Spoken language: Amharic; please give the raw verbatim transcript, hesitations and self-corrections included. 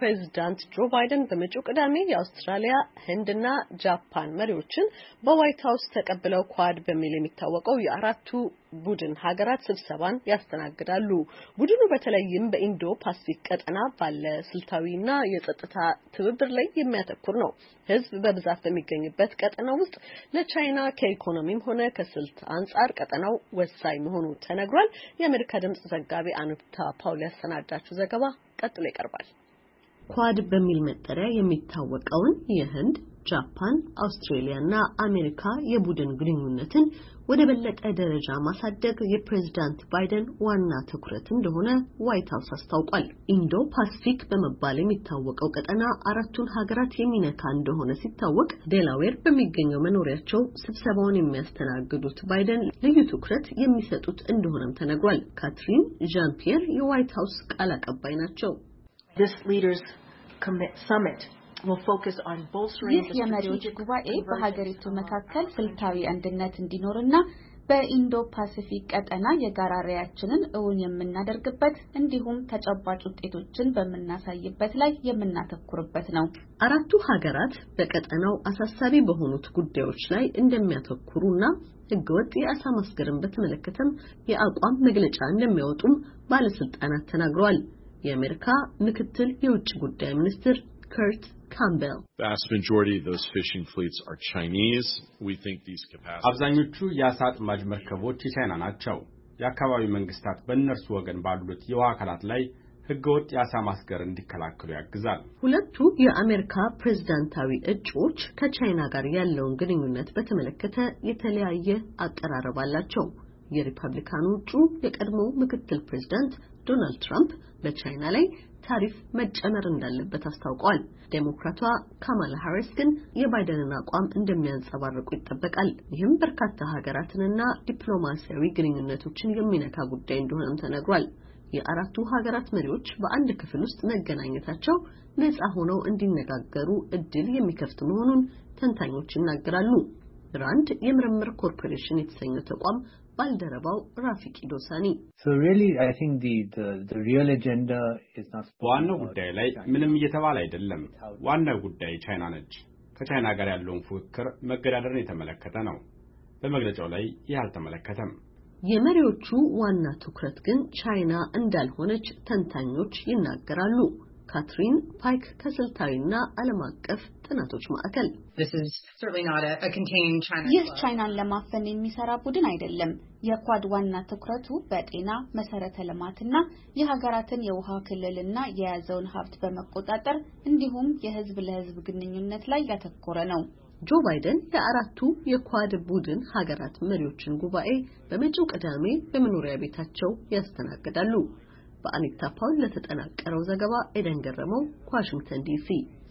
ፕሬዝዳንት ጆ ባይደን በመጪው ቅዳሜ የአውስትራሊያ፣ ህንድና ጃፓን መሪዎችን በዋይት ሀውስ ተቀብለው ኳድ በሚል የሚታወቀው የአራቱ ቡድን ሀገራት ስብሰባን ያስተናግዳሉ። ቡድኑ በተለይም በኢንዶ ፓሲፊክ ቀጠና ባለ ስልታዊና የጸጥታ ትብብር ላይ የሚያተኩር ነው። ህዝብ በብዛት በሚገኝበት ቀጠና ውስጥ ለቻይና ከኢኮኖሚም ሆነ ከስልት አንጻር ቀጠናው ወሳኝ መሆኑ ተነግሯል። የአሜሪካ ድምጽ ዘጋቢ አኑታ ፓውል ያሰናዳችው ዘገባ ቀጥሎ ይቀርባል። ኳድ በሚል መጠሪያ የሚታወቀውን የህንድ፣ ጃፓን፣ አውስትራሊያና አሜሪካ የቡድን ግንኙነትን ወደ በለጠ ደረጃ ማሳደግ የፕሬዝዳንት ባይደን ዋና ትኩረት እንደሆነ ዋይት ሀውስ አስታውቋል። ኢንዶ ፓሲፊክ በመባል የሚታወቀው ቀጠና አራቱን ሀገራት የሚነካ እንደሆነ ሲታወቅ ዴላዌር በሚገኘው መኖሪያቸው ስብሰባውን የሚያስተናግዱት ባይደን ልዩ ትኩረት የሚሰጡት እንደሆነም ተነግሯል። ካትሪን ዣን ፒየር የዋይት ሀውስ ቃል አቀባይ ናቸው። This leaders summit will focus on bolstering the የመሪዎች ጉባኤ በሀገሪቱ መካከል ስልታዊ አንድነት እንዲኖርና በኢንዶ ፓሲፊክ ቀጠና የጋራ ራዕያችንን እውን የምናደርግበት እንዲሁም ተጨባጭ ውጤቶችን በመናሳይበት ላይ የምናተኩርበት ነው። አራቱ ሀገራት በቀጠናው አሳሳቢ በሆኑት ጉዳዮች ላይ እንደሚያተኩሩና ህገወጥ የአሳ ማስገርን በተመለከተም የአቋም መግለጫ እንደሚያወጡም ባለስልጣናት ተናግረዋል። የአሜሪካ ምክትል የውጭ ጉዳይ ሚኒስትር ከርት ካምቤል The vast majority of those fishing fleets are Chinese. We think these capacities አብዛኞቹ የአሳ አጥማጅ መርከቦች የቻይና ናቸው። የአካባቢ መንግስታት በእነርሱ ወገን ባሉት የውሃ አካላት ላይ ህገወጥ የአሳ ማስገር እንዲከላከሉ ያግዛል። ሁለቱ የአሜሪካ ፕሬዝዳንታዊ እጩዎች ከቻይና ጋር ያለውን ግንኙነት በተመለከተ የተለያየ አቀራረብ አላቸው። የሪፐብሊካኑ እጩ የቀድሞ ምክትል ፕሬዝዳንት ዶናልድ ትራምፕ በቻይና ላይ ታሪፍ መጨመር እንዳለበት አስታውቀዋል። ዴሞክራቷ ካማላ ሃሪስ ግን የባይደንን አቋም እንደሚያንጸባርቁ ይጠበቃል። ይህም በርካታ ሀገራትንና ዲፕሎማሲያዊ ግንኙነቶችን የሚነካ ጉዳይ እንደሆነም ተነግሯል። የአራቱ ሀገራት መሪዎች በአንድ ክፍል ውስጥ መገናኘታቸው ነፃ ሆነው እንዲነጋገሩ እድል የሚከፍት መሆኑን ተንታኞች ይናገራሉ። ራንድ የምርምር ኮርፖሬሽን የተሰኘው ተቋም ባልደረባው ራፊቂ ዶሳኒ So really I think the the the real agenda is not ዋናው ጉዳይ ላይ ምንም እየተባለ አይደለም። ዋናው ጉዳይ ቻይና ነች። ከቻይና ጋር ያለውን ፉክክር መገዳደርን የተመለከተ ነው። በመግለጫው ላይ ይህ አልተመለከተም። የመሪዎቹ ዋና ትኩረት ግን ቻይና እንዳልሆነች ተንታኞች ይናገራሉ። ካትሪን ፓይክ ከስልታዊና ዓለም አቀፍ ጥናቶች ማዕከል This is certainly not a, a contained China. ይህ ቻይናን ለማፈን የሚሰራ ቡድን አይደለም። የኳድ ዋና ትኩረቱ በጤና መሰረተ ልማትና የሀገራትን የውሃ ክልልና የያዘውን ሀብት በመቆጣጠር እንዲሁም የህዝብ ለህዝብ ግንኙነት ላይ ያተኮረ ነው። ጆ ባይደን የአራቱ የኳድ ቡድን ሀገራት መሪዎችን ጉባኤ በመጪው ቅዳሜ በመኖሪያ ቤታቸው ያስተናግዳሉ። በአኒታ ፓውል ለተጠናቀረው ዘገባ ኤደን ገረመው ከዋሽንግተን ዲሲ